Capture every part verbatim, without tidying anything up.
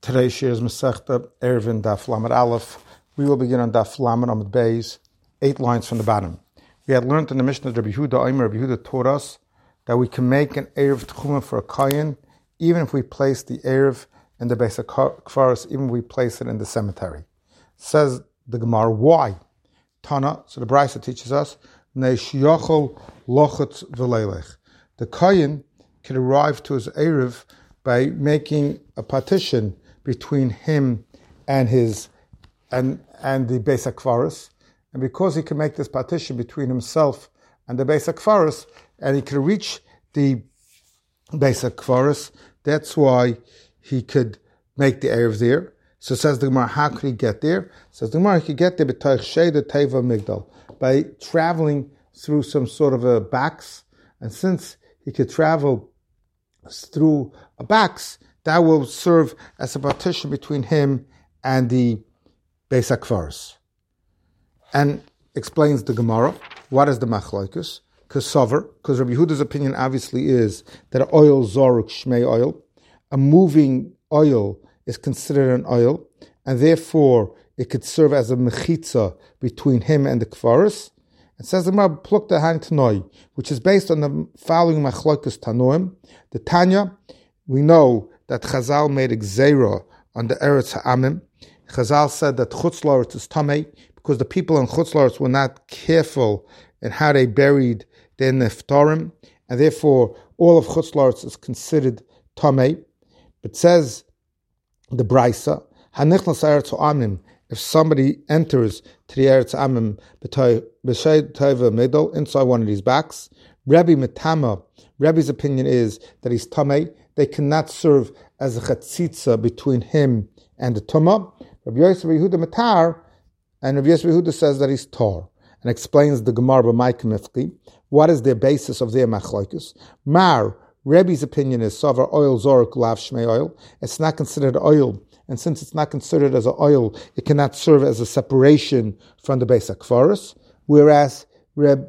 Today's shir is Masechta Eruvin Daf Lamed Aleph. We will begin on Daf Lamed Amud Beis, eight lines from the bottom. We had learned in the Mishnah that Rabbi Yehuda Omer, Rabbi Yehuda taught us that we can make an Erev Tchuma for a Kayin, even if we place the Erev in the Beis HaKfaros, even if we place it in the cemetery. Says the Gemara, why? Tana, so the Brisa teaches us, Neish Yochel Lochetz V'Leilech. The Kayin can arrive to his Erev by making a partition between him and his and and the Beis HaKfaros, and because he can make this partition between himself and the Beis HaKfaros, and he can reach the Beis HaKfaros, that's why he could make the Erev there. So says the Gemara, how could he get there? Says the Gemara, he could get there by traveling through some sort of a box, and since he could travel through a box, that will serve as a partition between him and the Beis HaKfaros. And explains the Gemara, what is the machlokes? Kasover, because Rabbi Yehuda's opinion obviously is that oil zoruk shmei oil, a moving oil is considered an oil, and therefore it could serve as a mechitza between him and the Kfaros. It says the Gemara plukta han tanoi, which is based on the following machlokes tanoim. The Tanya, we know that Chazal made a gzeira on the Eretz Ha'amim. Chazal said that Chutz La'aretz is tamei because the people in Chutz La'aretz were not careful in how they buried their neftarim, and therefore all of Chutz La'aretz is considered tamei. But says the Brisa, Hanichnas Eretz Ha'amim, if somebody enters to the Eretz Ha'amim b'shay teva middle inside one of these backs, Rebbe Metama, Rebbe's opinion is that he's tamei. They cannot serve as a chatzitza between him and the tumah. Rabbi Yosef Yehuda Matar, and Rabbi Yosef Yehuda says that he's tar, and explains the Gemara b'Mai Kamifki. What is the basis of their machlokes? Mar, Rebbe's opinion is savar oil zoruk lav shmei oil. It's not considered oil, and since it's not considered as an oil, it cannot serve as a separation from the Beis HaKfaros. Whereas Reb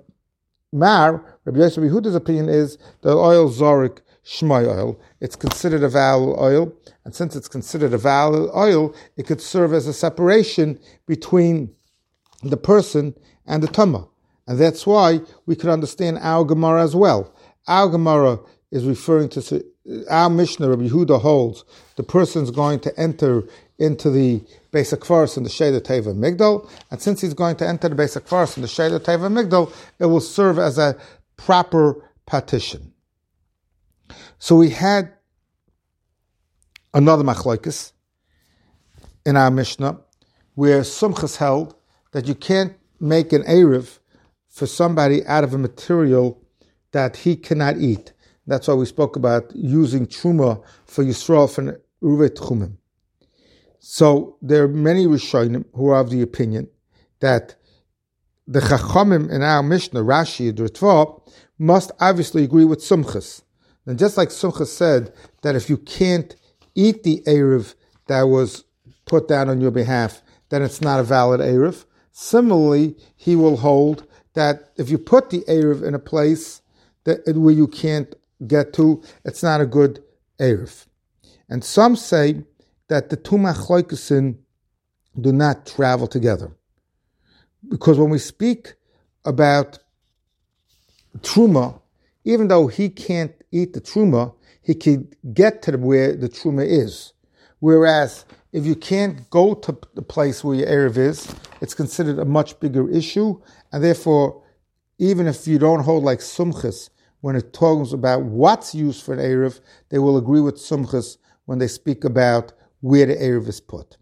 Mar, Rabbi Yosef Yehuda's opinion is that oil zoruk shmei oil. It's considered a vowel oil, and since it's considered a vowel oil, it could serve as a separation between the person and the tumah. And that's why we could understand our Gemara as well. Our Gemara is referring to our Mishnah. Rabbi Yehuda holds the person's going to enter into the Beis HaKfaros in the Sheda Teva Migdal, and since he's going to enter the Beis HaKfaros in the Sheda Teva Migdal, it will serve as a proper partition. So we had another machlokes in our Mishnah where Sumchas held that you can't make an Erev for somebody out of a material that he cannot eat. That's why we spoke about using Truma for Yisrael for Urei Tchumim. So there are many Rishonim who are of the opinion that the Chachamim in our Mishnah, Rashi, the Ritva, must obviously agree with Sumchas. And just like Sumchas said that if you can't eat the Erev that was put down on your behalf, then it's not a valid Erev. Similarly, he will hold that if you put the Erev in a place that where you can't get to, it's not a good Erev. And some say that the two machlokesin do not travel together. Because when we speak about Truma, even though he can't eat the Truma, he can get to where the Truma is. Whereas if you can't go to the place where your Erev is, it's considered a much bigger issue, and therefore, even if you don't hold like Sumchas, when it talks about what's used for an Erev, they will agree with Sumchas when they speak about where the Erev is put.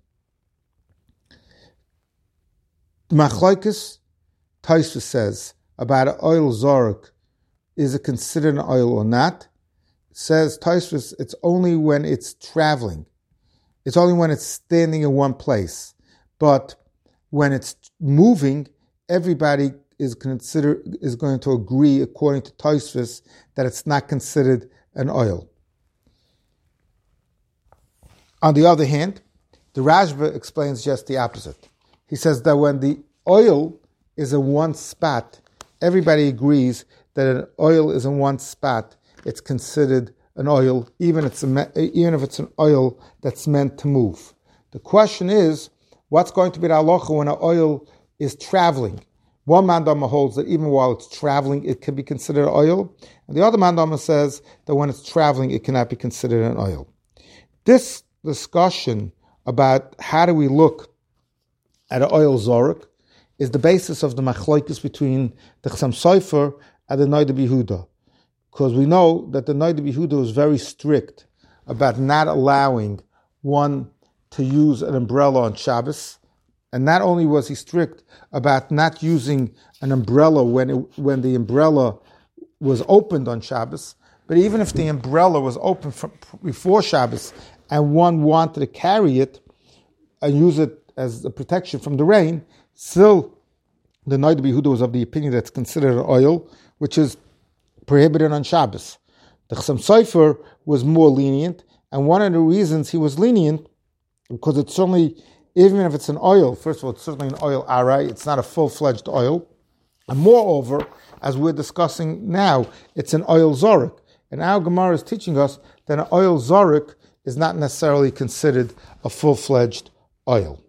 Machlokes, Tosfos says about an oil zoruk, is it considered an oil or not? It says Tosfos, it's only when it's traveling. It's only when it's standing in one place. But when it's moving, everybody is consider is going to agree, according to Tosfos, that it's not considered an oil. On the other hand, the Rashba explains just the opposite. He says that when the oil is in one spot, everybody agrees that an oil is in one spot, it's considered an oil, even if it's a, even if it's an oil that's meant to move. The question is, what's going to be the halacha when an oil is traveling? One mandama holds that even while it's traveling, it can be considered oil, and the other mandama says that when it's traveling, it cannot be considered an oil. This discussion about how do we look at an oil zorek is the basis of the machlokes between the Chassam Sofer and the Noda B'Yehuda, because we know that the Noda B'Yehuda is very strict about not allowing one to use an umbrella on Shabbos, and not only was he strict about not using an umbrella when it, when the umbrella was opened on Shabbos, but even if the umbrella was open from, before Shabbos and one wanted to carry it and use it as a protection from the rain, still the Noda B'Yehuda was of the opinion that it's considered an oil, which is prohibited on Shabbos. The Chassam Sofer was more lenient, and one of the reasons he was lenient, because it's certainly, even if it's an oil, first of all, it's certainly an oil arai, it's not a full-fledged oil, and moreover, as we're discussing now, it's an oil zorek. And our Gemara is teaching us that an oil zorek is not necessarily considered a full-fledged oil.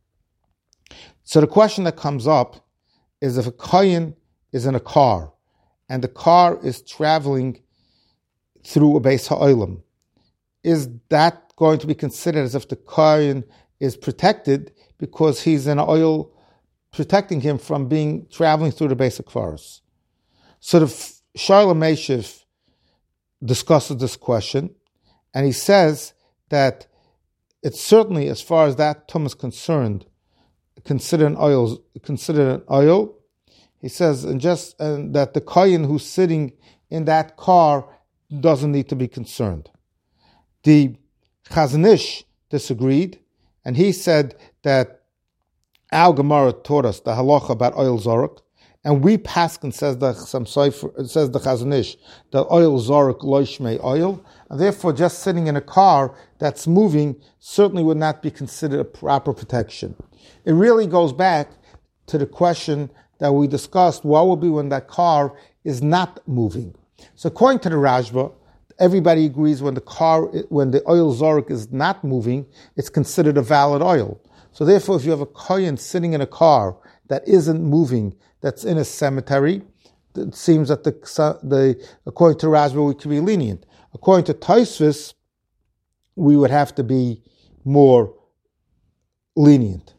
So the question that comes up is if a kohen is in a car, and the car is traveling through a Beis Ha'olam, is that going to be considered as if the kohen is protected because he's in oil protecting him from being traveling through the Beis HaKvaros? So the Shalom Meshiv discusses this question, and he says that it's certainly, as far as that tum is concerned, considered an oil. Considered an oil. He says, and just and that the kohen who's sitting in that car doesn't need to be concerned. The Chazon Ish disagreed, and he said that our Gemara taught us the halacha about oil zorek, and we paskin, says the Chassam Sofer, says the Chazon Ish, that oil zorek lo shmei oil, and therefore just sitting in a car that's moving certainly would not be considered a proper protection. It really goes back to the question that we discussed, what will be when that car is not moving? So according to the Rashba, everybody agrees when the car, when the oil zorek is not moving, it's considered a valid oil. So therefore, if you have a kohen sitting in a car that isn't moving, that's in a cemetery, it seems that the, the according to Rashba, we could be lenient. According to Tosfos, we would have to be more lenient.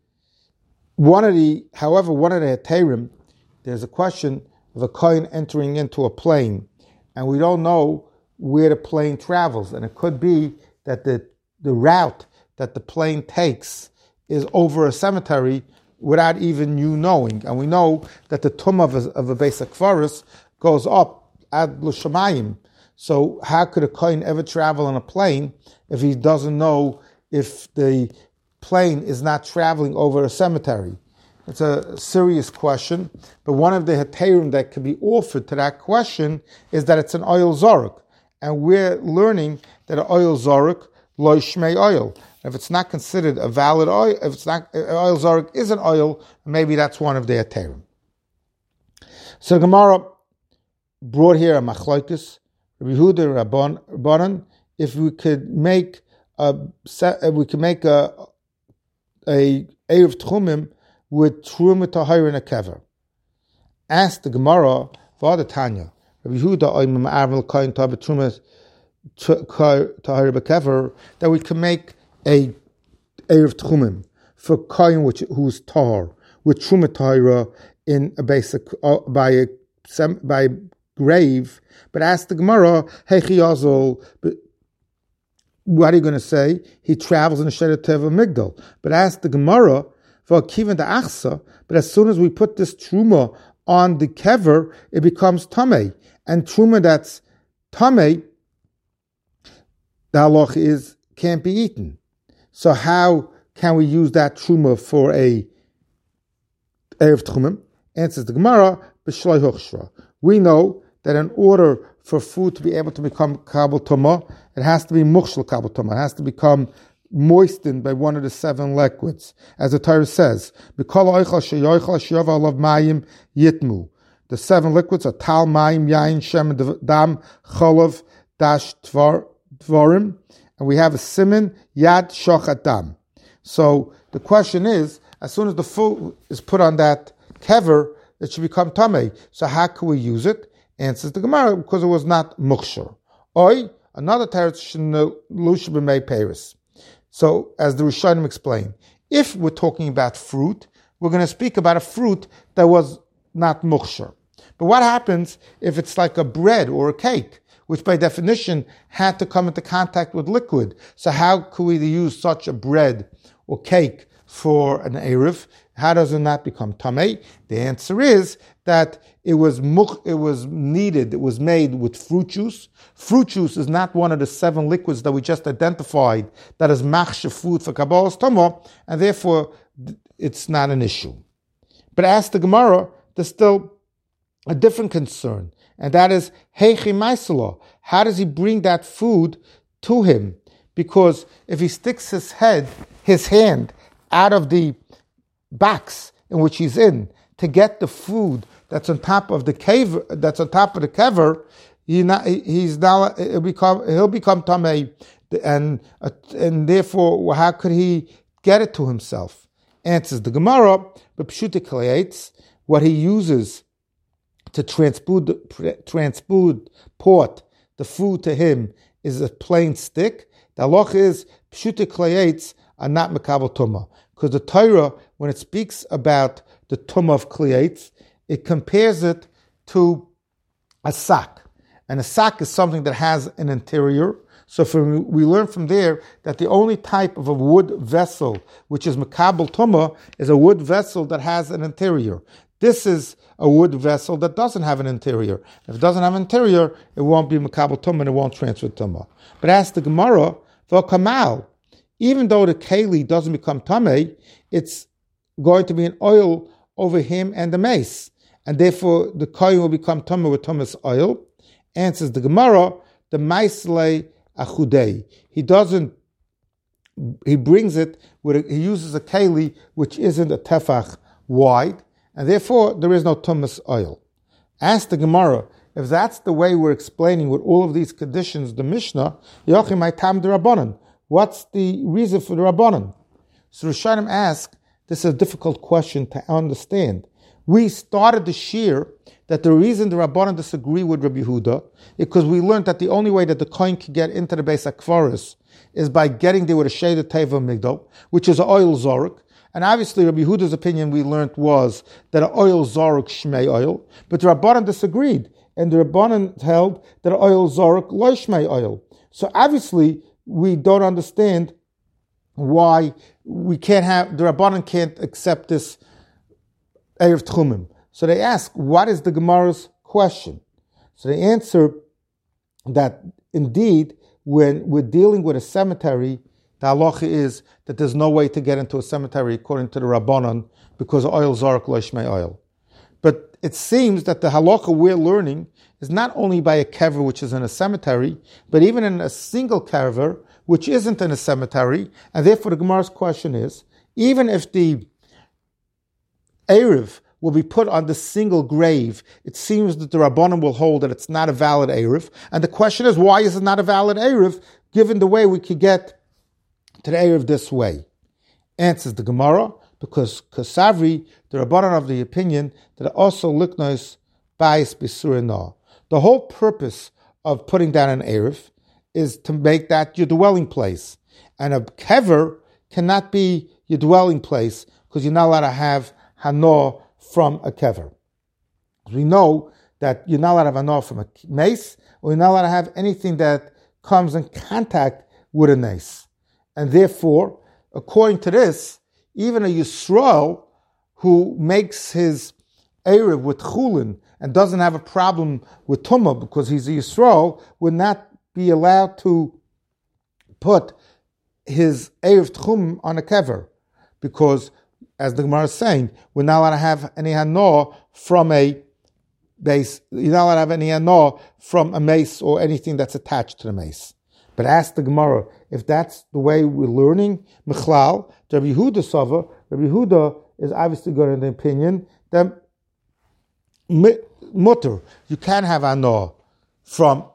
One of the, however, one of the heterim, there's a question of a kohen entering into a plane, and we don't know where the plane travels, and it could be that the the route that the plane takes is over a cemetery without even you knowing, and we know that the tum of a, of a Beis HaKvaros goes up ad l'shamayim. So how could a kohen ever travel on a plane if he doesn't know if the plane is not traveling over a cemetery? It's a serious question, but one of the heterim that can be offered to that question is that it's an oil zorek, and we're learning that an oil zorek lo shmei oil. If it's not considered a valid oil, if it's not oil zorek is an oil, maybe that's one of the heterim. So Gemara brought here a machlokes, Rabbi Yehuda Rabbanan, if we could make a we could make a a Erev Tchumim with Truma Tahir in a kever. Ask the Gemara, Vada Tanya, Rabbi Yehuda Oimim Arvel Koyin Tabe Truma Tahir Bekever, that we can make a Erev Tchumim for Koyin which who's tar with Truma Tahira in a basic uh, by a by a grave. But ask the Gemara, Hechi Azol. What are you going to say? He travels in a Sheder Teva Migdal. But ask the Gemara, for Kivan the Achsa, but as soon as we put this Truma on the kever, it becomes Tameh. And Truma that's Tameh, the halach is, can't be eaten. So how can we use that Truma for a Erev Tchumim? Answers the Gemara, B'shloi Hochshra. We know that in order for food to be able to become Kabel Toma, it has to be Mukhshel Kabel Toma. It has to become moistened by one of the seven liquids. As the Torah says, the seven liquids are Tal, Mayim, Yain, Shem, Dam, Cholav, dash tvar, Dvarim, and we have a siman Yad Shochat Dam. So the question is, as soon as the food is put on that kever, it should become tamei. So how can we use it? Answers the Gemara, because it was not mukshar. Oi, another teretz shnelush b'mei peris. So as the Rishonim explain, if we're talking about fruit, we're going to speak about a fruit that was not mukshar. But what happens if it's like a bread or a cake, which by definition had to come into contact with liquid? So how could we use such a bread or cake for an Erev? How does it not become tamei? The answer is that it was muk, it was kneaded, it was made with fruit juice. Fruit juice is not one of the seven liquids that we just identified that is machshav food for Kabbalah's Tomo, and therefore it's not an issue. But as the Gemara, there's still a different concern, and that is heichi maiselo. How does he bring that food to him? Because if he sticks his head, his hand out of the box in which he's in to get the food that's on top of the kever, that's on top of the kever, he not, he's now he'll become he'll become tamei, and and therefore how could he get it to himself? Answers the Gemara, but Pshuta creates what he uses to transport transport the food to him is a plain stick. The halach is Pshuta creates are not mekabel tumah, because the Torah, when it speaks about the tumah of kliyates, it compares it to a sack, and a sack is something that has an interior. So from, we learn from there that the only type of a wood vessel which is mekabel tumah is a wood vessel that has an interior. This is a wood vessel that doesn't have an interior. If it doesn't have an interior, it won't be mekabel tumah and it won't transfer tumah. But as the Gemara, v'kamal, even though the keli doesn't become tamei, it's going to be an oil over him and the mace, and therefore the kohen will become tamei with tame's oil. Answers the Gemara, the maisle achudei. He doesn't. He brings it with a, he uses a keli which isn't a tefach wide, and therefore there is no tame's oil. Ask the Gemara, if that's the way we're explaining with all of these conditions, the Mishnah, yochim my tam de rabbanan. What's the reason for the Rabbanan? So Rishonim ask, this is a difficult question to understand. We started the shir that the reason the Rabbanan disagree with Rabbi Yehuda is because we learned that the only way that the kohen can get into the Beis HaKvaros is by getting there with a Sheda Teva Migdal, which is an oil zoruk. And obviously Rabbi Yehuda's opinion we learned was that an oil zoruk shmei oil, but the Rabbanan disagreed, and the Rabbanan held that an oil zoruk lo shmei oil. So obviously we don't understand why we can't have, the Rabbanan can't accept this Erev Tchumim. So they ask, what is the Gemara's question? So they answer that indeed, when we're dealing with a cemetery, the halacha is that there's no way to get into a cemetery according to the Rabbanan because oil zarek lo shmei oil. But it seems that the halacha we're learning is not only by a kever which is in a cemetery, but even in a single kever which isn't in a cemetery. And therefore the Gemara's question is, even if the Erev will be put on the single grave, it seems that the Rabbanan will hold that it's not a valid Erev. And the question is, why is it not a valid Erev, given the way we could get to the Erev this way? Answers the Gemara, because Kasavri, the Rabbanan of the opinion that also liknos bais b'surina. The whole purpose of putting down an Erev is to make that your dwelling place. And a kever cannot be your dwelling place because you're not allowed to have hanor from a kever. We know that you're not allowed to have hanor from a mace, or you're not allowed to have anything that comes in contact with a mace. And therefore, according to this, even a Yisrael who makes his Erev with chulin and doesn't have a problem with tumah because he's a Yisrael would not be allowed to put his Erev Tchum on a kever, because, as the Gemara is saying, we're not allowed to have any hanor from a base. You're not allowed to have any hanor from a mace or anything that's attached to the mace. But ask the Gemara, if that's the way we're learning, Michlal, Rabbi Yehuda Sava, Rabbi Yehuda is obviously good in the opinion that mutter, you can have hanor from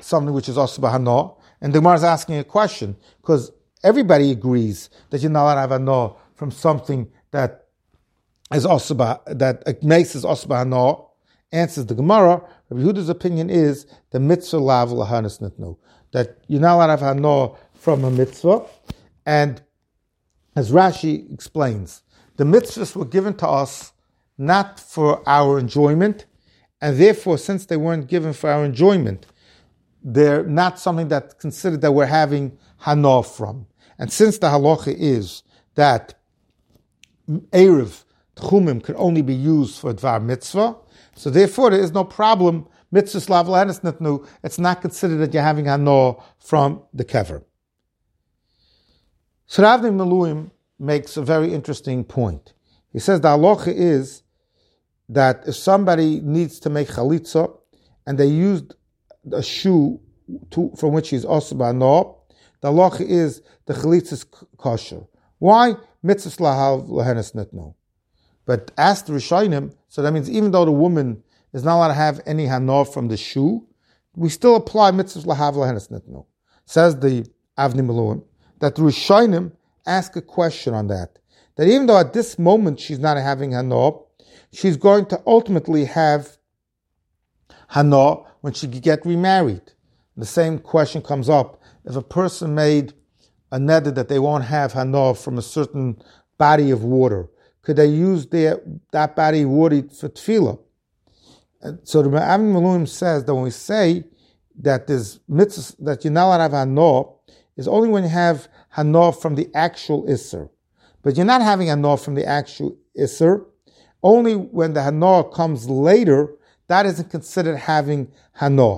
something which is also hana. And the Gemara is asking a question, because everybody agrees that you're not allowed to have hana from something that is also that makes is also hana. Answers the Gemara. Rabbi Yehuda's opinion is the mitzvah lav lahanis nitnu, that you're not allowed to have hana from a mitzvah. And as Rashi explains, the mitzvahs were given to us not for our enjoyment, and therefore, since they weren't given for our enjoyment, they're not something that's considered that we're having hana from. And since the halacha is that erev tchumim can only be used for dvar mitzvah, so therefore there is no problem. Mitzvah lav lahanis nitnu, it's not considered that you're having hana from the kever. So Rav Maluim makes a very interesting point. He says the halacha is that if somebody needs to make chalitza and they used a shoe to, from which he's also ba'ano, the halacha is the chalitza is kosher. Why? Mitzvah lahav lahanis nitnu. But ask the Rishonim, so that means even though the woman is not allowed to have any hana from the shoe, we still apply mitzvah lahav lahanis nitnu. Says the Avnei Miluim that the Rishonim ask a question on that. That even though at this moment she's not having hana, she's going to ultimately have hana when she get remarried. The same question comes up. If a person made a neder that they won't have hana from a certain body of water, could they use their, that body of water for tefillah? And so the Avnei Miluim says that when we say that there's mitzvah, that you're not allowed to have hana, is only when you have hana from the actual isser. But you're not having hana from the actual isser. Only when the hana comes later, that isn't considered having hana.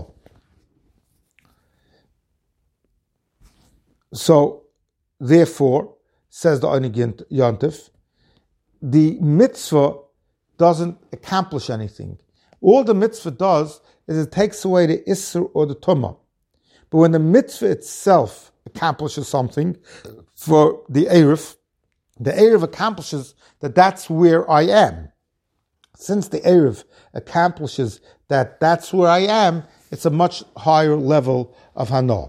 So, therefore, says the Einig Yontif, the mitzvah doesn't accomplish anything. All the mitzvah does is it takes away the isser or the tumah. But when the mitzvah itself accomplishes something for the erev, the erev accomplishes that that's where I am. Since the erev accomplishes that that's where I am, it's a much higher level of hana.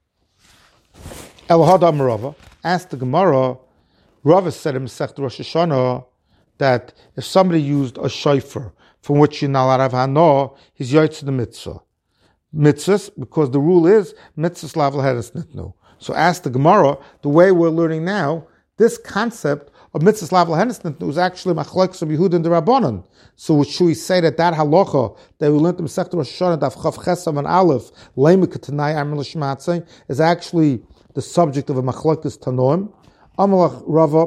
Elahadam Rava asked the Gemara, Rava said in Masechet Rosh Hashanah that if somebody used a shofar from which you're not allowed to have hana, he's yotze the mitzvah. Mitzvahs, because the rule is mitzvahs lav lahanis nitnu. So ask the Gemara, the way we're learning now, this concept of mitzvahs lav lahanis nitnu is actually machlokes of Yehuda and the Rabbanon. So should we say that that halacha that we learned in Masechet Rosh Hashanah daf chav chesam and aleph leimu k'tanai amr l'shmatzei is actually the subject of a machlokes tanoim. Amalach Rava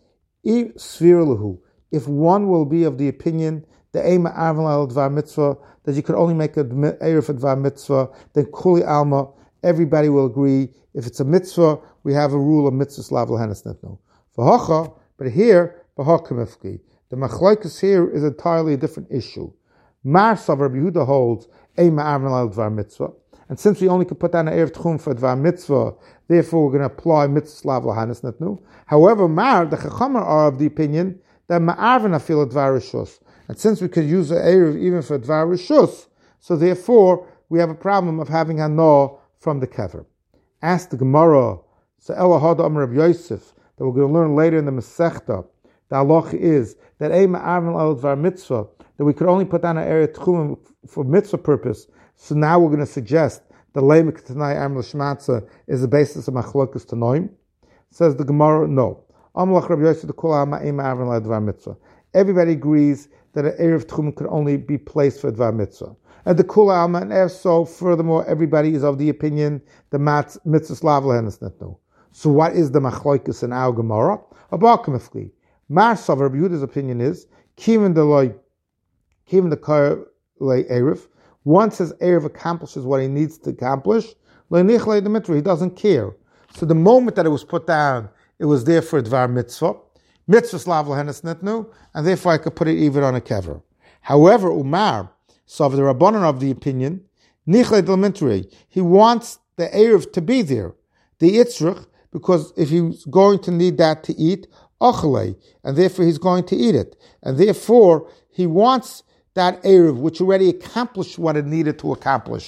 I svir if one will be of the opinion the Eima Arvan al Dvar Mitzvah, that you could only make a Erev Dvar Mitzvah, then Kuli Alma, everybody will agree. If it's a mitzvah, we have a rule of mitzvah slav lahanis nitnu. V'hacha, but here, v'hakamifki. The machlokes here is entirely a different issue. Mar Sav Rabbi Yehuda holds Eima Arvan al Dvar Mitzvah. And since we only could put down an Erev Tchum for Dvar Mitzvah, therefore we're going to apply mitzvah slav lahanis nitnu. However, Mar, the Chachamar are of the opinion that Ma'arvan afil Dvar Rishus. And since we could use the Erev even for Dvar Rishus, so therefore we have a problem of having hana from the kever. Ask the Gemara, so Elahad Amar Rabbi Yosef, that we're going to learn later in the Masechta, the halacha is that a Ma'arvan al Dvar Mitzvah, that we could only put down an Erev Tchumim for mitzvah purpose. So now we're going to suggest the Leimek Tanai Amr L'Shmatza is the basis of Machlokes Tanoim. Says the Gemara, no. Amalach Rabbi Yosef the Kol Alma Eima Arvan al Dvar Mitzvah. Everybody agrees that an Erev Tchum could only be placed for Dvar Mitzvah. And the Kul Alma, and if so, furthermore, everybody is of the opinion the Mitzvah Slav Lahanis Nitnu. So what is the Machlokes in our Gemara? Abakamifli. Mar Sav Rabbi Yehuda's opinion is, Kivin the Loi, Kivin the Kar Le Erev, once his Erev accomplishes what he needs to accomplish, Le'nich Le the Mitzvah, he doesn't care. So the moment that it was put down, it was there for Dvar Mitzvah. Mitzvah slav lahanis nitnu, and therefore I could put it even on a kever. However, Umar, so the Rabbanon of the opinion, nichle del mintre, he wants the Erev to be there, the Yitzrach, because if he's going to need that to eat, ochle, and therefore he's going to eat it. And therefore, he wants that Erev, which already accomplished what it needed to accomplish.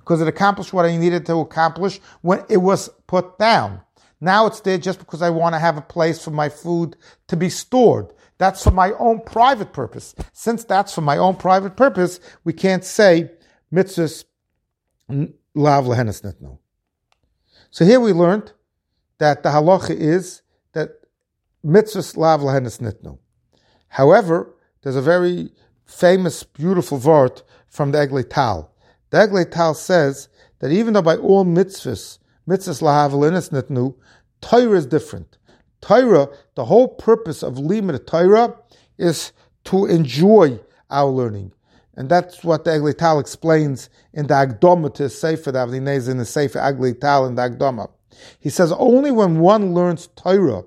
because it accomplished what I needed to accomplish when it was put down. Now it's there just because I want to have a place for my food to be stored. That's for my own private purpose. Since that's for my own private purpose, we can't say mitzvahs lav lehenes nitnu. So here we learned that the halacha is that mitzvahs lav lehenes nitnu. However, there's a very famous, beautiful word from the Eglei Tal. The Eglei Tal says that even though by all mitzvahs, mitzvahs lav lehenes nitnu, Torah is different. Torah, the whole purpose of limud Torah is to enjoy our learning. And that's what the Eglei Tal explains in the Agdoma to his Sefer, the Avnei Nezer in the Sefer Eglei Tal in the Agdoma. He says only when one learns Torah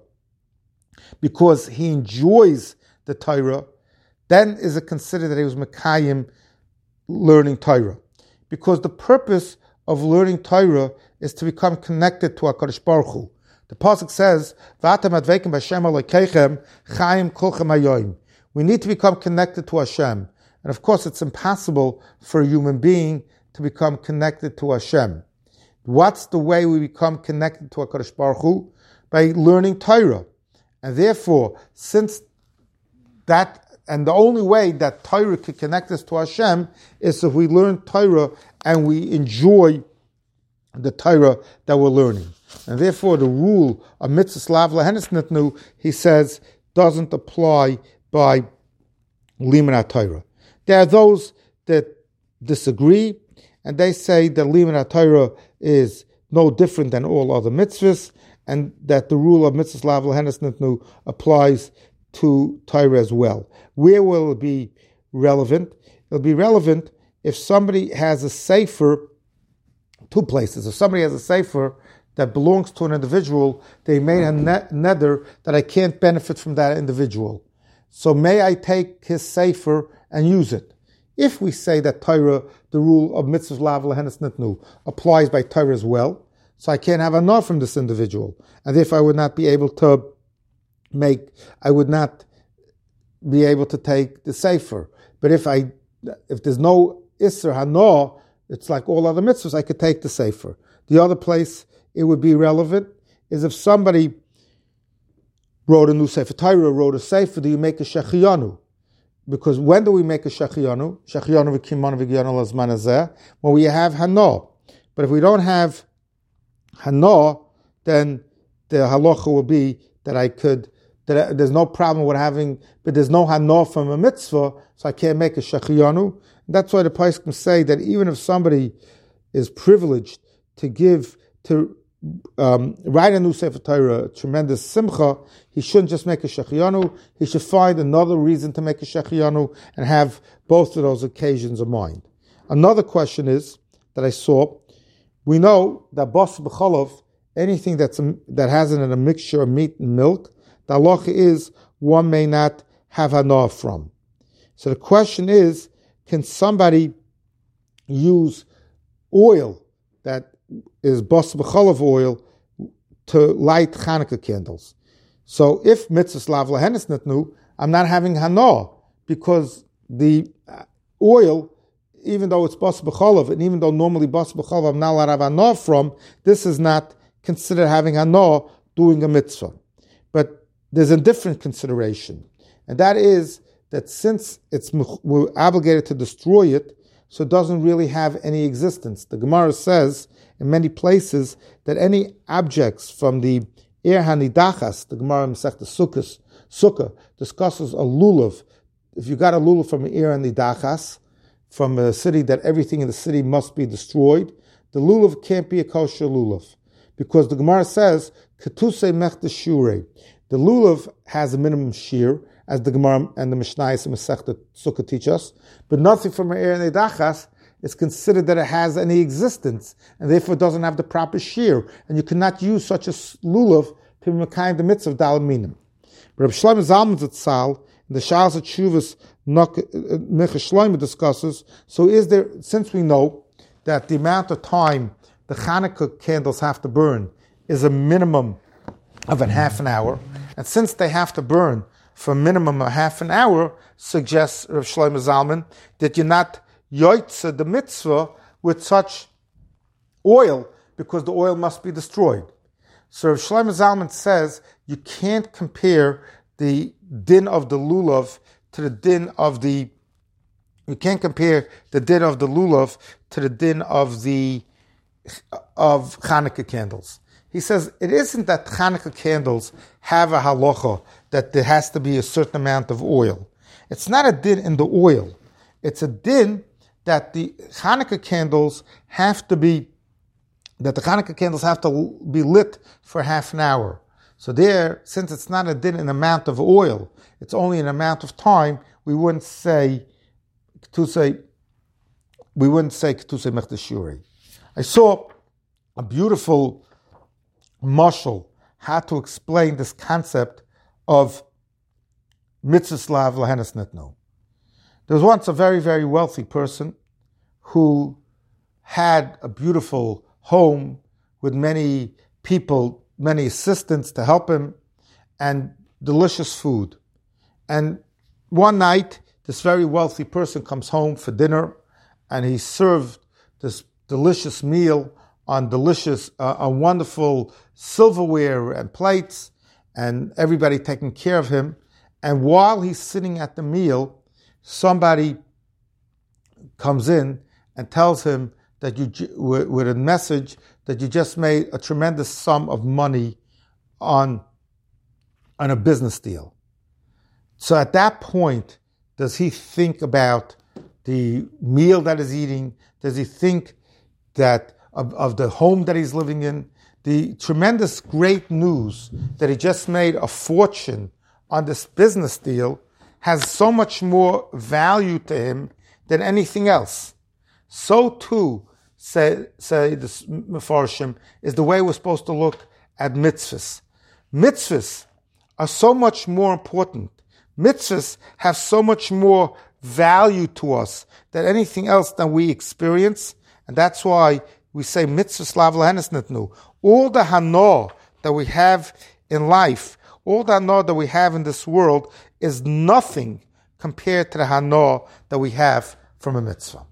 because he enjoys the Torah, then is it considered that he was Mekayim learning Torah. Because the purpose of learning Torah is to become connected to HaKadosh Baruch Hu. The pasuk says, "V'atem adveikim b'Hashem Elokeichem chayim kolchem hayoyim." We need to become connected to Hashem, and of course, it's impossible for a human being to become connected to Hashem. What's the way we become connected to HaKadosh Baruch Hu? By learning Torah, and therefore, since that, and the only way that Torah can connect us to Hashem is if we learn Torah and we enjoy the Torah that we're learning. And therefore, the rule of mitzvahs lav lehenes nitnu, he says, doesn't apply by limud Torah. There are those that disagree, and they say that limud Torah is no different than all other mitzvahs, and that the rule of mitzvahs lav lehenes nitnu applies to Torah as well. Where will it be relevant? It'll be relevant if somebody has a sefer, two places. If somebody has a sefer that belongs to an individual, they made a neder that I can't benefit from that individual. So may I take his sefer and use it? If we say that Torah, the rule of mitzvahs lav lehenes nitnu, applies by Torah as well, so I can't have enough from this individual, and therefore I would not be able to make, I would not be able to take the sefer. But if I, if there's no Isser Hana, it's like all other mitzvahs, I could take the sefer. The other place it would be relevant is if somebody wrote a new sefer Torah, wrote a sefer, do you make a shechiyanu? Because when do we make a shechiyanu? Shechiyanu v'kimanu v'giyanu l'zman hazeh, when we have Hana. But if we don't have Hana, then the halacha will be that I could, that I, there's no problem with having, but there's no Hana from a mitzvah, so I can't make a shechiyanu. That's why the poskim say that even if somebody is privileged to give, to um, write a new sefer Torah, tremendous simcha, he shouldn't just make a shechiyanu, he should find another reason to make a shechiyanu and have both of those occasions in mind. Another question is, that I saw, we know that bas b'cholov, anything that's a, that has in it a mixture of meat and milk, the halacha is one may not have hana from. So the question is, can somebody use oil that is bas b'cholov oil to light Hanukkah candles? So if mitzvahs lav lehenes nitnu, I'm not having hana, because the oil, even though it's bas b'cholov, and even though normally bas b'cholov I'm not allowed to have hana from, this is not considered having hana doing a mitzvah. But there's a different consideration, and that is that since it's we're obligated to destroy it, so it doesn't really have any existence. The Gemara says in many places that any objects from the Ir Hanidachas, the Gemara in Masechta Sukkos, Sukkah discusses a lulav. If you got a lulav from Ir Hanidachas, from a city that everything in the city must be destroyed, the lulav can't be a kosher lulav, because the Gemara says Ketuse Mech Shure. The lulav has a minimum shear, as the Gemara and the Mishnayos and Masechta Sukkah teach us, but nothing from Ir Hanidachas is considered that it has any existence, and therefore doesn't have the proper shear, and you cannot use such a lulav to be mekayim the mitzvah of Daled Minim. But Reb Shlomo Zalman Zatzal, in the Shalas Tshuvas Nechas Shlomo discusses, so is there, since we know that the amount of time the Hanukkah candles have to burn is a minimum of a half an hour, and since they have to burn for a minimum of half an hour, suggests Reb Shlomo Zalman that you're not yoitza the mitzvah with such oil because the oil must be destroyed. So Rav Shlomo Zalman says you can't compare the din of the lulav to the din of the, you can't compare the din of the lulav to the din of the, of Hanukkah candles. He says it isn't that Hanukkah candles have a halacha that there has to be a certain amount of oil. It's not a din in the oil. It's a din that the Hanukkah candles have to be, that the Hanukkah candles have to be lit for half an hour. So there, since it's not a din in amount of oil, it's only an amount of time, we wouldn't say, to say, we wouldn't say Ketuse Mechdeshuri. I saw a beautiful mashal how to explain this concept of mitzvah lahenes nitnu. There was once a very, very wealthy person who had a beautiful home with many people, many assistants to help him, and delicious food. And one night, this very wealthy person comes home for dinner, and he served this delicious meal on delicious, uh, on wonderful silverware and plates, and everybody taking care of him. And while he's sitting at the meal, somebody comes in and tells him that you, with a message that you just made a tremendous sum of money on, on a business deal. So at that point, does he think about the meal that he's eating? Does he think that of, of the home that he's living in? The tremendous great news that he just made a fortune on this business deal has so much more value to him than anything else. So too, say, say the Mefarshim, is the way we're supposed to look at mitzvahs. Mitzvahs are so much more important. Mitzvahs have so much more value to us than anything else that we experience. And that's why we say mitzvahs lav lahenes nitnu. All the hana that we have in life, all the hana that we have in this world is nothing compared to the hana that we have from a mitzvah.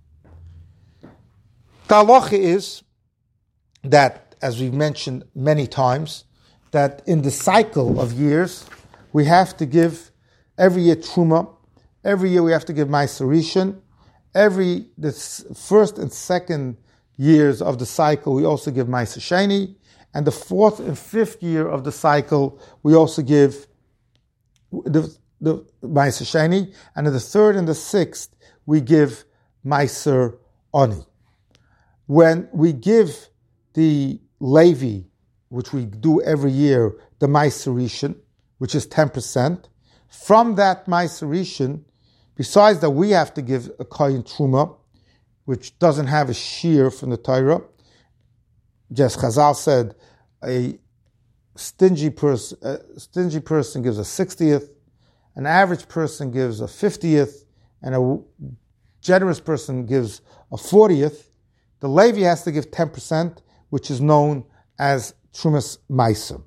The halacha is that, as we've mentioned many times, that in the cycle of years, we have to give every year truma, every year we have to give ma'aser rishon, every, the first and second years of the cycle, we also give ma'aser sheni, and the fourth and fifth year of the cycle, we also give the, the ma'aser sheni, and in the third and the sixth, we give ma'aser oni. When we give the Levi, which we do every year, the ma'aser rishon, which is ten percent, from that ma'aser rishon, besides that we have to give a kohen truma, which doesn't have a shear from the Torah. Just Chazal said, a stingy person, a stingy person gives a sixtieth, an average person gives a fiftieth, and a generous person gives a fortieth. The Levi has to give ten percent, which is known as Trumas Ma'aser.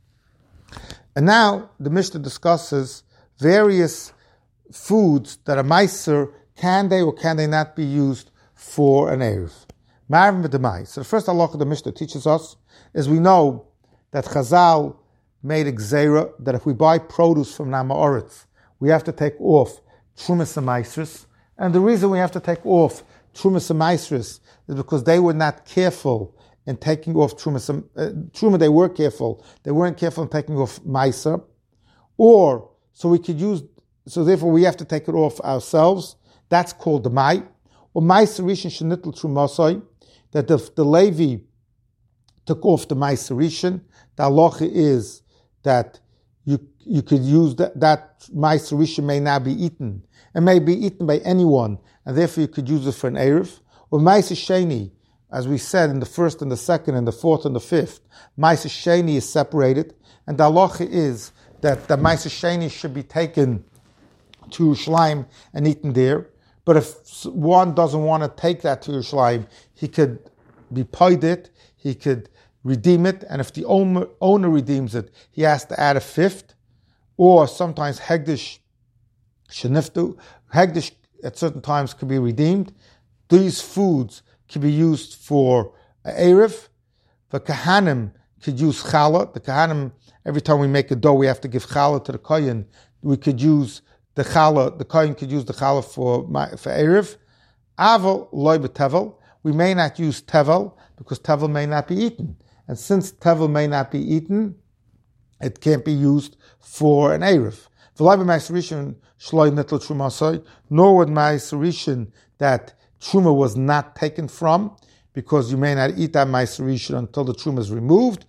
And now the Mishnah discusses various foods that are Ma'aser, can they or can they not be used for an Erev. Ma'arvin b'demai. So the first halacha the Mishnah teaches us is we know that Chazal made a gzeira that if we buy produce from Nama'oretz, we have to take off Trumas and Ma'aseris. And the reason we have to take off Trumas and Ma'aseris is because they were not careful in taking off Trumas and uh, Truma, they were careful. They weren't careful in taking off Ma'aser. Or, so we could use, so therefore we have to take it off ourselves. That's called the Mai. Or Ma'aser Rishon Shenitl Trumasai, that the, the Levi took off the Ma'aser Rishon. The halacha is that you you could use that, that Ma'aser Rishon may not be eaten. It may be eaten by anyone, and therefore you could use it for an Erev. Or Ma'aser Sheni, as we said in the first and the second and the fourth and the fifth, Ma'aser Sheni is separated, and the halacha is that the Ma'aser Sheni should be taken to Yerushalayim and eaten there. But if one doesn't want to take that to Yerushalayim, he could be paid it, he could redeem it, and if the owner, owner redeems it, he has to add a fifth, or sometimes Hegdish Sheniftu. Hegdish at certain times could be redeemed. These foods can be used for Erev. The Kahanim could use challah. The Kahanim, every time we make a dough, we have to give challah to the kohen. We could use the challah, the kohen could use the challah for, for Erev. Aval loy b'tevel. We may not use tevel because tevel may not be eaten. And since tevel may not be eaten, it can't be used for an Erev. Nor would Ma'aser that Truma was not taken from, because you may not eat that Ma'aser Rishon until the Truma is removed.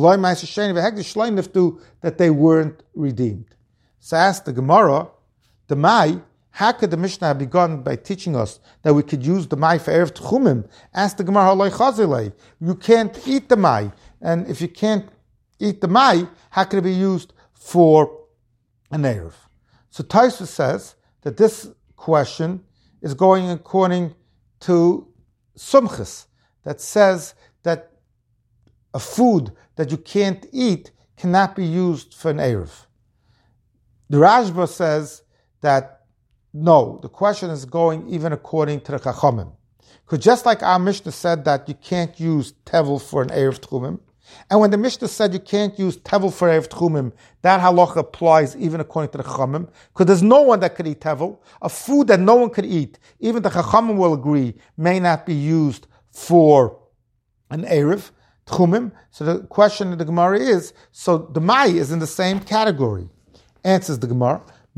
That they weren't redeemed. So ask the Gemara, the Mai, how could the Mishnah have begun by teaching us that we could use the Mai for Erev Tchumim? Ask the Gemara, you can't eat the Mai. And if you can't eat the Mai, how could it be used for an Erev? So Tosfos says that this question is going according to Sumchus, that says that a food that you can't eat cannot be used for an Erev. The Rashba says that no, the question is going even according to the Chachamim. Because just like our Mishnah said that you can't use tevel for an Erev Tchumim, and when the Mishnah said you can't use tevel for Erev Tchumim, that halacha applies even according to the Chachamim, because there's no one that could eat tevel. A food that no one could eat, even the Chachamim will agree, may not be used for an Erev Tchumim. So the question of the Gemara is, so the Mai is in the same category. Answers the Gemara,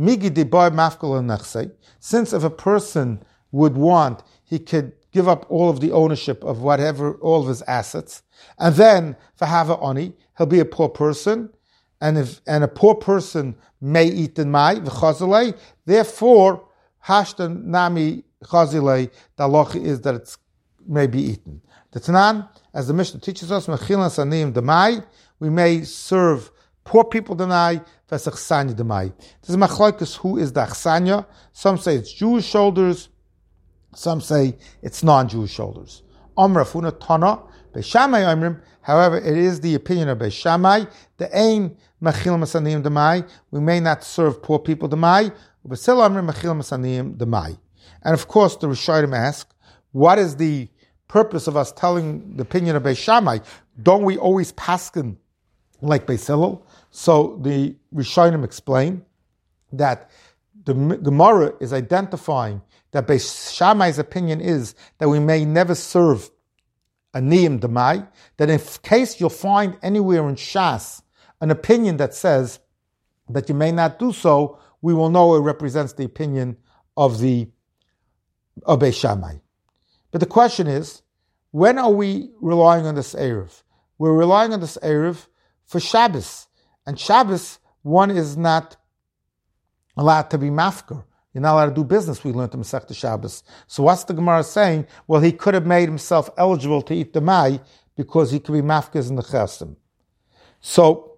since if a person would want, he could give up all of the ownership of whatever, all of his assets, and then for Hava Oni, he'll be a poor person, and if and a poor person may eat the Mai, v'chazilei, therefore, hashtan nami chazilei, the halacha is that it may be eaten. The Tanan, as the Mishnah teaches us, mechilan sanim the Mai, we may serve poor people the Mai, v'es achsanya the Mai. This is machlokes, who is the achsanya? Some say it's Jewish shoulders, some say it's non-Jewish shoulders. Amr Afuna Tana, Beis Shammai Amrim, however, it is the opinion of Beis Shammai, the ain mechil masanim the Mai, we may not serve poor people the Mai, Besil Amrim mechil masanim the Mai. And of course, the Rishonim ask, what is the purpose of us telling the opinion of Beis Shammai? Don't we always paskin like Beis Hillel? So the Rishonim explain that the Gemara is identifying that Beis Shammai's opinion is that we may never serve a niyim demai, that in case you'll find anywhere in Shas an opinion that says that you may not do so, we will know it represents the opinion of the of Beis Shammai. But the question is, when are we relying on this Erev? We're relying on this Erev for Shabbos. And Shabbos, one is not allowed to be mafker. You're not allowed to do business, we learned in Masechta Shabbos. So what's the Gemara saying? Well, he could have made himself eligible to eat the Mai because he could be mafkers in the Chesim. So,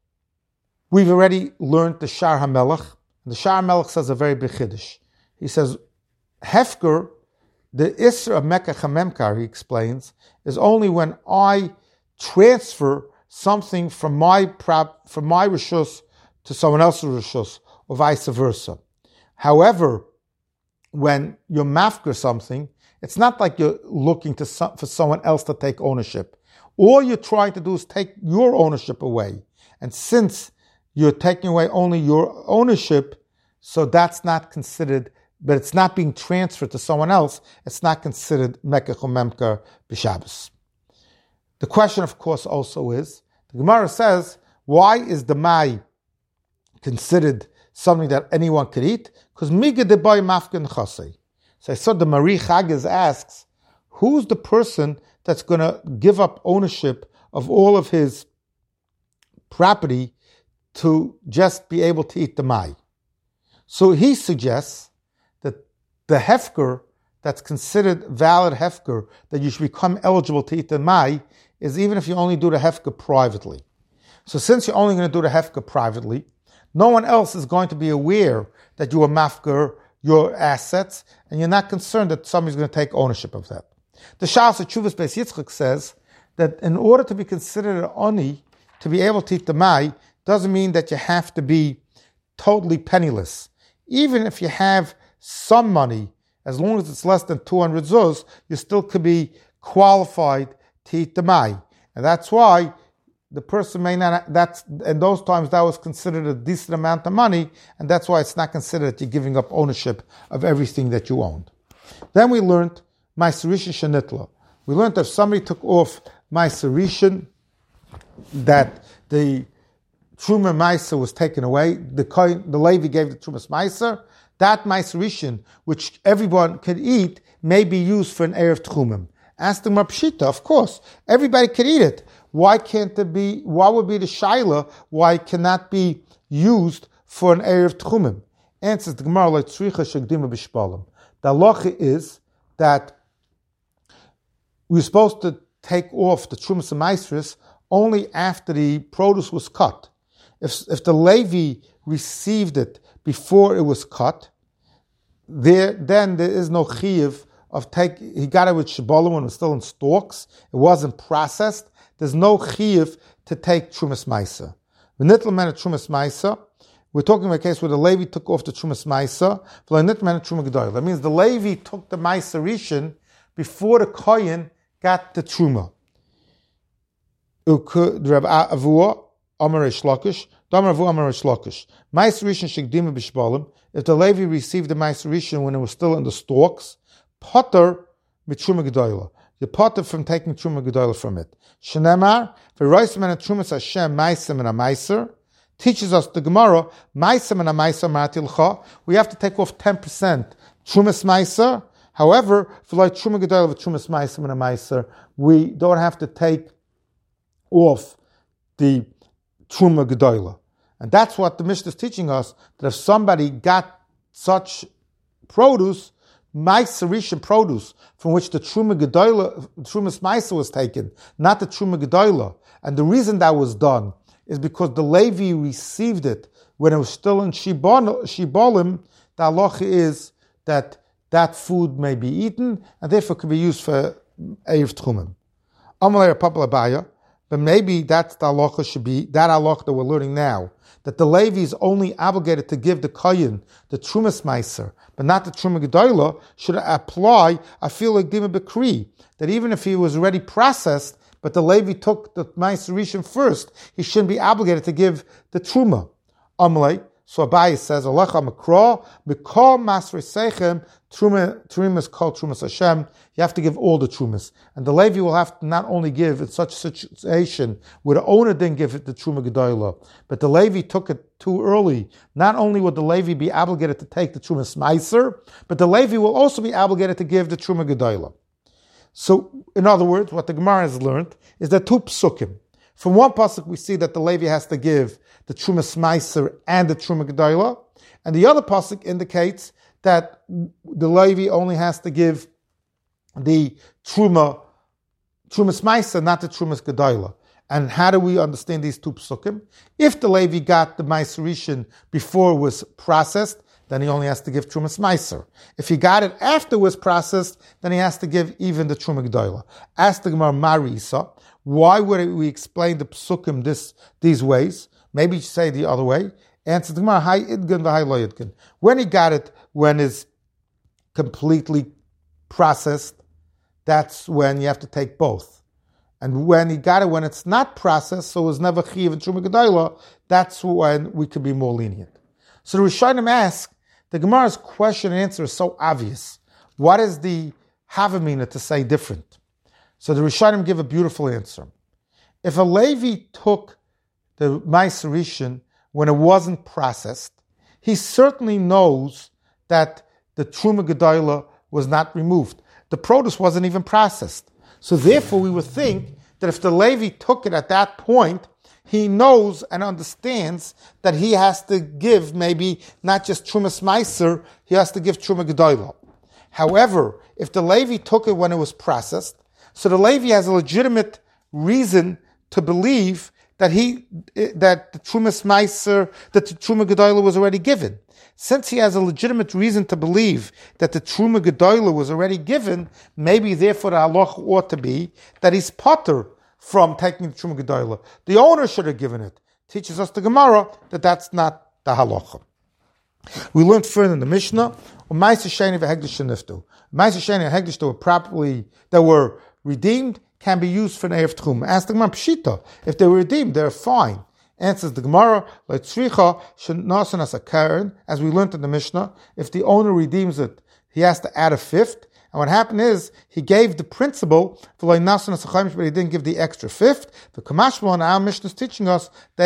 we've already learned the Shar HaMelech. The Shar HaMelech says a very big chiddush. He says, Hefker, the Isra of Mekach HaMemkar, he explains, is only when I transfer something from my prop, from my rishus to someone else's rishus, or vice versa. However, when you're mafker something, it's not like you're looking to some, for someone else to take ownership. All you're trying to do is take your ownership away. And since you're taking away only your ownership, so that's not considered, but it's not being transferred to someone else, it's not considered mekach or memkar b'Shabbos. The question, of course, also is, the Gemara says, why is the Mai considered something that anyone could eat? Because miga de boy mafkin chasei. So I saw the Marie Chagas asks, who's the person that's going to give up ownership of all of his property to just be able to eat the Mai? So he suggests that the hefker that's considered valid hefker, that you should become eligible to eat the Mai, is even if you only do the hefker privately. So since you're only going to do the hefker privately, no one else is going to be aware that you are mafker your assets, and you're not concerned that somebody's going to take ownership of that. The Shas of Chuvas Beis Yitzchak says that in order to be considered an oni, to be able to eat the Mai, doesn't mean that you have to be totally penniless. Even if you have some money, as long as it's less than two hundred zuz, you still could be qualified to eat the mai. And that's why the person may not, that's, in those times that was considered a decent amount of money, and that's why it's not considered that you're giving up ownership of everything that you owned. Then we learned Ma'aser Rishon Shenitla. We learned that if somebody took off Ma'aser Rishon, that the Truma Ma'aser was taken away, the coin, the Levi gave the Trumas Ma'aser, that Ma'aser Rishon, which everyone could eat, may be used for an Erev Tchumim. Ask the Gemara Pshita, of course, everybody could eat it. Why can't it be, why would be the Shaila, why it cannot be used for an Erev Tchumim? Answers the Gemara, like Tzricha Shegdima B'Shpalim. The halacha is that we're supposed to take off the Trumas and Maasros only after the produce was cut. If, if the Levi received it before it was cut, there then there is no chiyuv of take. He got it with Shebolim when it was still in stalks. It wasn't processed. There's no chiyuv to take Trumas Maisa. V'nitl men Trumas Maisa. We're talking about a case where the Levi took off the Trumas Maisa. V'nitl men Truma Gedolah. That means the Levi took the Maisa Rishon before the Kohen got the Truma. Reb Avua Amar Reish Lakish. Damar Avua Amar Reish Lakish. Maisa Rishon shegdima b'shbalim. If the Levi received the Maisa Rishon when it was still in the stalks, potter mit Truma Gedolah. You potter from taking Truma Gedolah from it. Shenemar v'rois men Trumas Hashem Maisa min Maiser teaches us the Gemara Maisa min Maiser Maratilcha. We have to take off ten percent Trumas Maiser. However, for like Truma Gedolah with Trumas Maiser min Maiser, we don't have to take off the Truma Gedolah. And that's what the Mishnah is teaching us, that if somebody got such produce, Ma'aser Rishon produce, from which the Truma Gedolah, Trumas Ma'aser was taken, not the Truma Gedolah. And the reason that was done is because the Levi received it when it was still in Shibolim. The halacha is that that food may be eaten, and therefore could be used for Erev Tchumim. Amalei Papa Abaya. But maybe that's the halacha should be, that halacha that we're learning now, that the Levi is only obligated to give the Kohen the Trumas Meiser, but not the Truma Gedolah, should apply, I feel like Dima Bekri, that even if he was already processed, but the Levi took the Meiser Rishon first, he shouldn't be obligated to give the Truma. Amalei, so Abaye says, Alecha Makra, Mikol Masrei Sechem, Trumas called Trumas Hashem, you have to give all the Trumas. And the Levi will have to not only give in such a situation where the owner didn't give it the Truma Gedolah, but the Levi took it too early. Not only would the Levi be obligated to take the Trumas Meiser, but the Levi will also be obligated to give the Truma Gedolah. So, in other words, what the Gemara has learned is that two psukim. From one pasuk we see that the Levi has to give the Trumas Meiser and the Truma Gedolah, and the other pasuk indicates that the Levi only has to give the Truma, Trumas Meiser, not the Trumas Gedolah. And how do we understand these two psukim? If the Levi got the Meiser Rishon before it was processed, then he only has to give Trumas Meiser. If he got it after it was processed, then he has to give even the Truma Gedolah. Ask the Gemara Marisa, why would we explain the psukim this these ways? Maybe you say the other way. Answer the Gemara, Hi idgan v'hai lo idgan. When he got it, when it's completely processed, that's when you have to take both. And when he got it, when it's not processed, so it's never chiv and Truma Gedolah, that's when we could be more lenient. So the Rishonim ask, the Gemara's question and answer is so obvious. What is the Havamina to say different? So the Rishonim give a beautiful answer. If a Levi took the Ma'aser Rishon when it wasn't processed, he certainly knows that the Truma Gedolah was not removed. The produce wasn't even processed. So therefore we would think that if the Levi took it at that point, he knows and understands that he has to give maybe not just Trumas Meiser, he has to give Truma Gedolah. However, if the Levi took it when it was processed, so the Levi has a legitimate reason to believe that he that the Trumas Meiser, that the Truma Gedolah was already given. Since he has a legitimate reason to believe that the Truma Gedolah was already given, maybe therefore the halacha ought to be that he's potter from taking the Truma Gedolah. The owner should have given it. Teaches us the Gemara that that's not the halacha. We learned further in the Mishnah, Ma'aser Sheni v'Hegdish sheniftu. Ma'aser Sheni and Hegdish that were properly, that were redeemed, can be used for an Erev Tchum. Ask the Gemara, Pshita, if they were redeemed, they're fine. Answers the Gemara, Leitzricha shenasan as a karen, as we learned in the Mishnah, if the owner redeems it, he has to add a fifth. And what happened is, he gave the principal, but he didn't give the extra fifth. The Kamashmal and our Mishnah is teaching us, the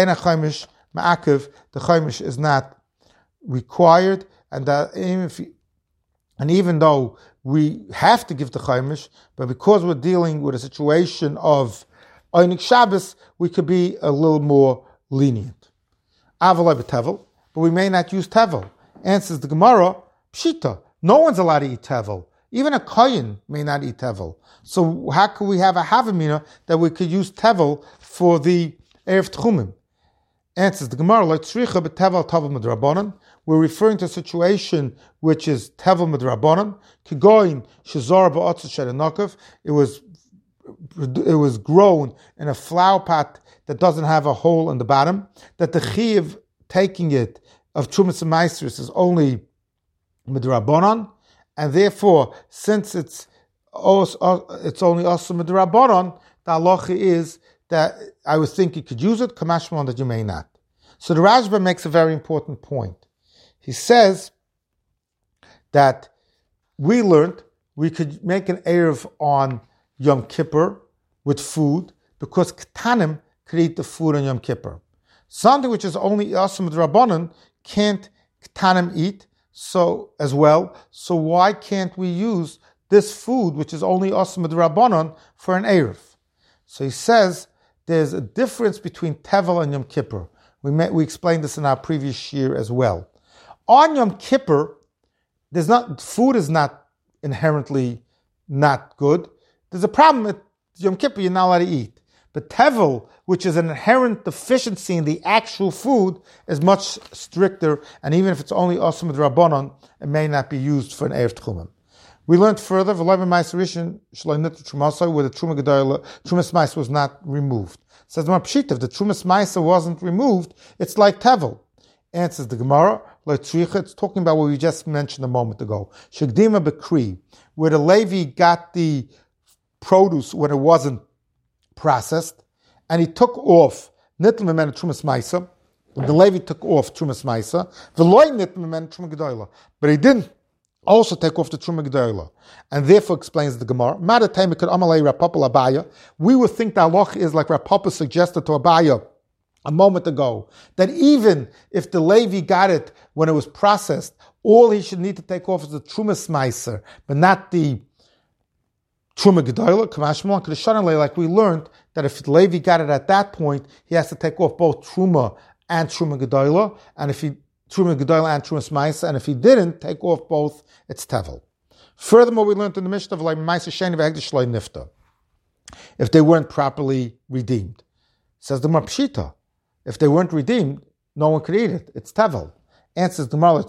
Chaimish is not required, and that even if he, and even though we have to give the Chaimish, but because we're dealing with a situation of Einik Shabbos, we could be a little more lenient. Avalai b'tevel, but we may not use tevel. Answers the Gemara, Pshita, no one's allowed to eat tevel. Even a kohen may not eat tevel. So how could we have a havamina that we could use tevel for the Erev Tchumim? Answers the Gemara, like tzricha b'tevel tevel midrabanan. We're referring to a situation which is tevel midrabanan. Kigoyin shazar ba'atzah sherenakav. It was it was grown in a flower pot that doesn't have a hole in the bottom. That the chiyuv taking it of Trumas and Maestris is only midrabanan. And therefore, since it's it's only also midrabanan, the halacha is that I would think you could use it, kamashmon that you may not. So the Rashba makes a very important point. He says that we learned we could make an erev on Yom Kippur with food because ketanim could eat the food on Yom Kippur. Something which is only also midrabanan can't ketanim eat. So as well, so why can't we use this food, which is only Asma Rabbanon, for an Erev? So he says there's a difference between Tevel and Yom Kippur. We met, we explained this in our previous year as well. On Yom Kippur, there's not food is not inherently not good. There's a problem with Yom Kippur, you're not allowed to eat. But Tevel, which is an inherent deficiency in the actual food, is much stricter, and even if it's only Osam Rabbanon, it may not be used for an Erev Tchumim. We learned further, where the Truma Gedolah, Trumas Maisa was not removed. Says the Pshita, if the Trumas Maisa wasn't removed, it's like Tevel. Answers the Gemara, it's talking about what we just mentioned a moment ago. Shegdima Bekri, where the Levi got the produce when it wasn't processed, and he took off nitl memena trumas maisa. The Levi took off trumas maisa. V'loy nitl memena truma gedola, but he didn't also take off the truma gedola, and therefore explains the Gemara. Madatayim could amalei Rapapa Abaya. We would think the halacha is like Rapapa suggested to Abaya a moment ago, that even if the Levi got it when it was processed, all he should need to take off is the trumas maisa, but not the Truma Gedola, Kamashmon, Kedushanale, like we learned, that if Levi got it at that point, he has to take off both Truma and Truma Gedola, and if he, Truma Gedola and Truma Smaisa, and if he didn't take off both, it's Tevel. Furthermore, we learned in the Mishnah of like Maisa Sheni V'Hegdish Shloi Nifta, if they weren't properly redeemed. Says the Pshita, if they weren't redeemed, no one could eat it. It's Tevel. Answers the Gemara,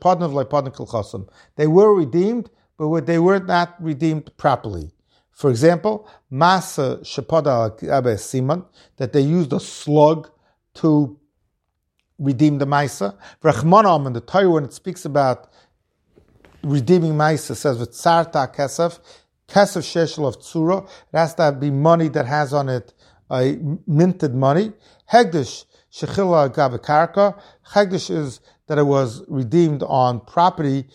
they were redeemed, but they were not redeemed properly. For example, Masa Shapada Abe Siman, that they used a slug to redeem the Maisa. Rachmanam in the Torah, when it speaks about redeeming Maisa, says with Sarta Kesef, Kesef Sheshel of Tzura, it has to be money that has on it a minted money. Hegdish Shechila Gabe Karka. Hegdish is that it was redeemed on property.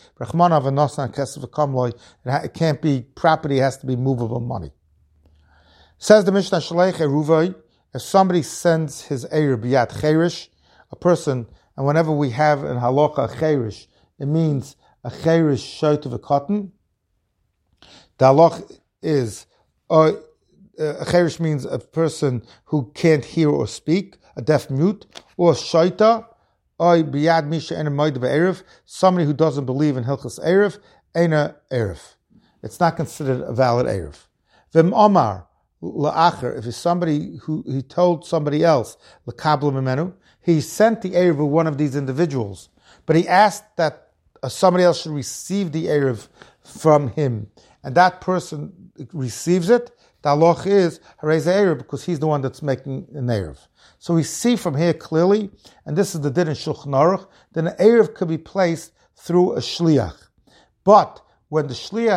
It can't be property, it has to be movable money. Says the Mishnah, if somebody sends his Eir Biyat Cherish, a person, and whenever we have in Halacha Cherish, it means a Cherish shout of a cotton. The Halacha is, uh, a Cherish means a person who can't hear or speak, a deaf mute, or Shaita, somebody who doesn't believe in Hilchas Erev, Eina Erev. It's not considered a valid Erev. Vim Omar la'acher, if it's somebody who he told somebody else, l'kabla memenu, he sent the Erev with one of these individuals, but he asked that uh, somebody else should receive the Erev from him, and that person receives it, the halacha is Harei Erev, because he's the one that's making an Erev. So we see from here clearly, and this is the din in Shulchan Aruch, that an Erev could be placed through a shliach. But when the shliach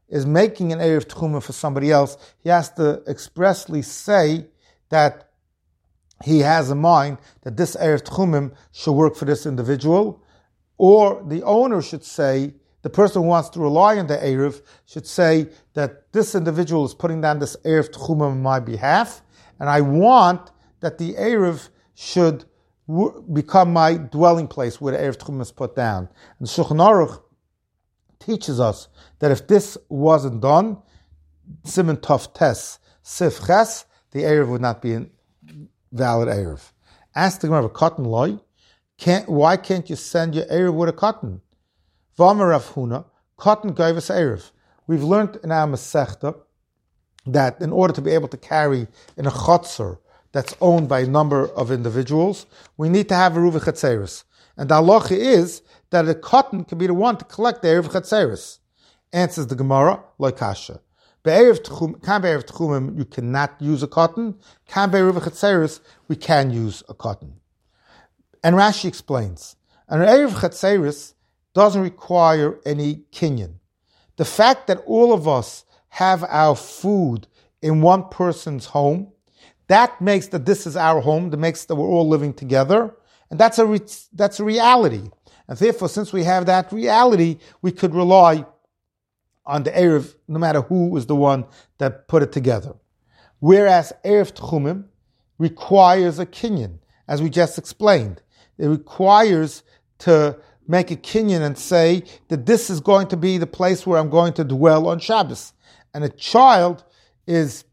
is making an Erev Tchumim for somebody else, he has to expressly say that he has in mind that this Erev Tchumim should work for this individual, or the owner should say, the person who wants to rely on the Erev should say that this individual is putting down this Erev Tchumim on my behalf, and I want that the Erev should w- become my dwelling place where the Erev Tchumim is put down. And Shulchan Aruch teaches us that if this wasn't done, Siman Tov Tes Sif Ches, the Erev would not be a valid Erev. Ask the Gemara, cotton loy, can't, why can't you send your Erev with a cotton? V'amar Rav Huna, cotton gave us Erev. We've learned in our Masechta that in order to be able to carry in a chotzer that's owned by a number of individuals, we need to have a Ruva Chatzeris. And the halacha is that a cotton can be the one to collect the Erev Chatzeris. Answers the Gemara, like kasha. Be'erev Tchumim, you cannot use a cotton. Kan be'erev Chatzeris, we can use a cotton. And Rashi explains, an Erev Chatzeris doesn't require any kinyan. The fact that all of us have our food in one person's home, that makes that this is our home, that makes that we're all living together, and that's a re- that's a reality. And therefore, since we have that reality, we could rely on the Erev, no matter who was the one that put it together. Whereas Erev Tchumim requires a kinyan, as we just explained. It requires to make a kinyan and say that this is going to be the place where I'm going to dwell on Shabbos. And a child is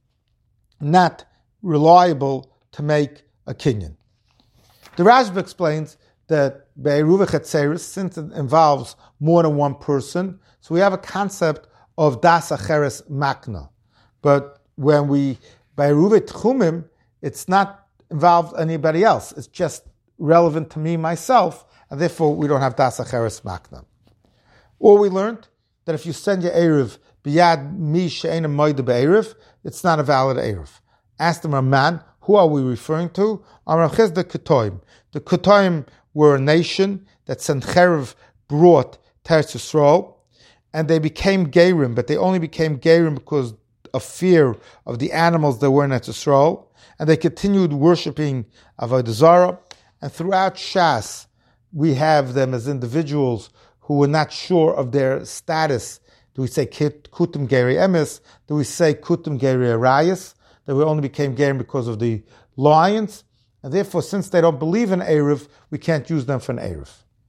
not reliable to make a kinyan. The Rashba explains that Be'eruv Chatzeris, since it involves more than one person, so we have a concept of Das Acheres Makna. But when we, Be'eruv Tchumim, it's not involved anybody else. It's just relevant to me, myself, and therefore we don't have Das Acheres Makna. Or we learned that if you send your Erev Biyad Mi She'ena Moida Be'erev, it's not a valid Erev. Ask the Raman, who are we referring to? Amar Chizda Ketoim. The Ketoim were a nation that Sencherev brought to Eretz Yisrael, and they became Gerim, but they only became Gerim because of fear of the animals that were in Eretz Yisrael, and they continued worshipping Avodah Zarah. And throughout Shas, we have them as individuals who were not sure of their status. Do we say Kutum Geri Emes? Do we say Kutum Geri Arayas? That we only became Gerim because of the lions? And therefore, since they don't believe in Erev, we can't use them for an Erev.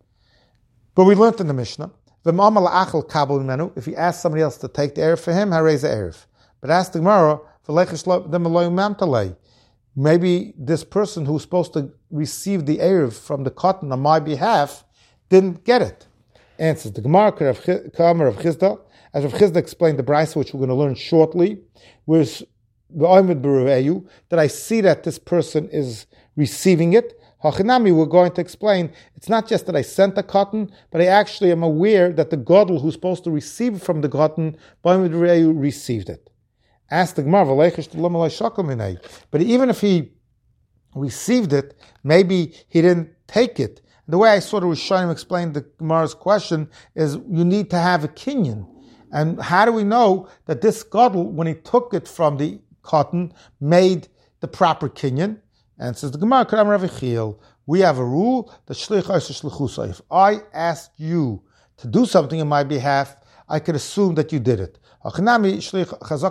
But we learned in the Mishnah, if he asks somebody else to take the Erev for him, harei Erev. But ask the Gemara, maybe this person who's supposed to receive the Erev from the cotton on my behalf didn't get it. Answers the Gemara, Kamar of Chizda, as Rav Chizda explained the Brisa, which we're going to learn shortly, whereas that I see that this person is receiving it. Hachinami, we're going to explain, it's not just that I sent the cotton, but I actually am aware that the Gadol who's supposed to receive from the cotton, received it. Ask the Gemara, but even if he received it, maybe he didn't take it. The way I sort of was trying to explain the Gemara's question is you need to have a kinyan. And how do we know that this Gadol, when he took it from the cotton, made the proper kinyan? And says the Gemara, we have a rule, the shlich. If I asked you to do something on my behalf, I could assume that you did it. So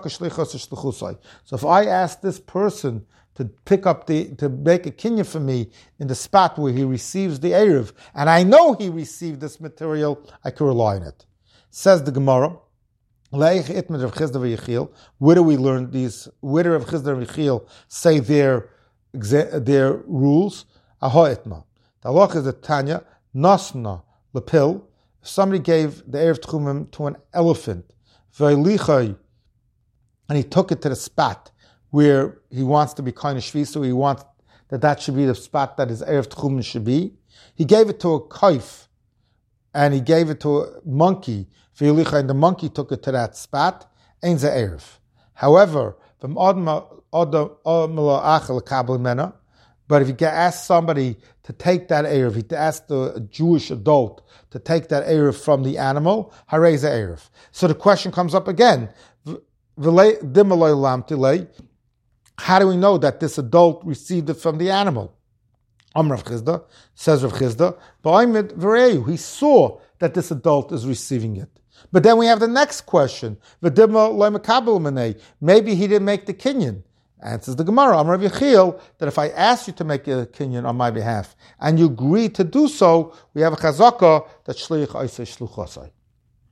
if I ask this person to pick up the, to make a kinyan for me in the spot where he receives the Erev, and I know he received this material, I can rely on it. Says the Gemara, where do we learn these? Where do Rav Chizda and Yechiel say their their rules? Ahoitma. The halacha is that Tanya nasna lepil. If somebody gave the Erev Tchumim to an elephant, and he took it to the spot where he wants to be kind of shvi, so he wants that that should be the spot that his Erev Tchumim should be. He gave it to a kaif, and he gave it to a monkey, and the monkey took it to that spot, ain't the Erev. However, But if you get ask somebody to take that Erev, if you ask the Jewish adult to take that Erev from the animal, harei ze Erev. So the question comes up again. How do we know that this adult received it from the animal? Amr Rav Chizda, says Rav Chizda, he saw that this adult is receiving it. But then we have the next question. Maybe he didn't make the kinyan. Answers the Gemara, Amr Rav Yechiel, that if I ask you to make a kinyan on my behalf, and you agree to do so, we have a chazaka that shliach oisei shluchosai.